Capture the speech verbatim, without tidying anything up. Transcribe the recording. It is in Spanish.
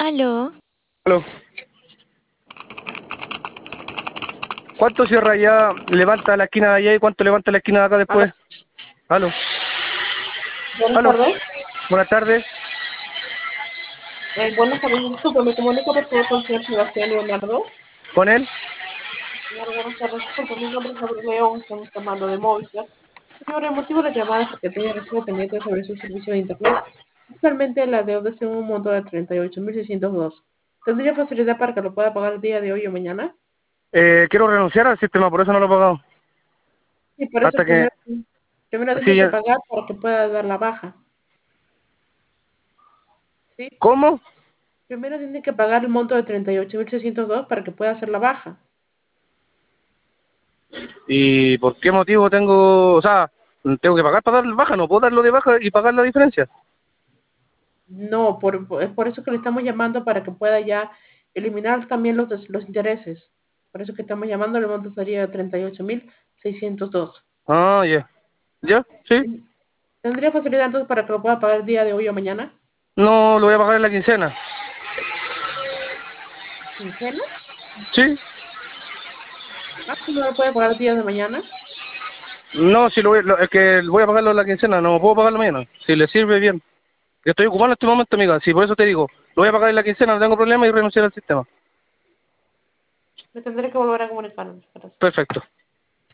Aló, Aló. ¿Cuánto cierra allá? Levanta la esquina de allá y cuánto levanta la esquina de acá Aló, después. Aló. buenas Aló. tardes. Buenas tardes. Eh, buenas tardes, disculpe, me comunico por favor con el señor Sebastián Leonardo. ¿Con él? Señor, buenas tardes, disculpe, mi nombre es Gabriel León, estamos llamando de Movistar. Señor, el motivo de la llamada es porque tenía recibo pendiente sobre su servicio de Internet. Actualmente la deuda es en un monto de treinta y ocho mil seiscientos dos. ¿Tendría facilidad para que lo pueda pagar el día de hoy o mañana? Eh, quiero renunciar al sistema, por eso no lo he pagado. Sí, por eso Hasta que... primero, primero Sí, tiene que ya- pagar para que pueda dar la baja. ¿Sí? ¿Cómo? Primero tiene que pagar el monto de treinta y ocho mil seiscientos dos para que pueda hacer la baja. ¿Y por qué motivo tengo... O sea, tengo que pagar para dar baja? ¿No puedo darlo de baja y pagar la diferencia? No, por, por- es por eso que le estamos llamando para que pueda ya eliminar también los, des- los intereses. Por eso que estamos llamando, el monto sería treinta y ocho mil seiscientos dos. Ah, ya. ¿Ya? ¿Sí? ¿Tendría facilidad entonces para que lo pueda pagar el día de hoy o mañana? No, lo voy a pagar en la quincena. ¿Quincena? ¿Sí? Ah, ¿sí no lo puede pagar el día de mañana? No, si lo voy, lo- es que voy a pagarlo en la quincena, no puedo pagarlo mañana. Si le sirve bien. Estoy ocupado en este momento, amiga. Sí, por eso te digo, lo voy a pagar en la quincena, no tengo problema y renunciar al sistema. Me tendré que volver a comunicar. Perfecto.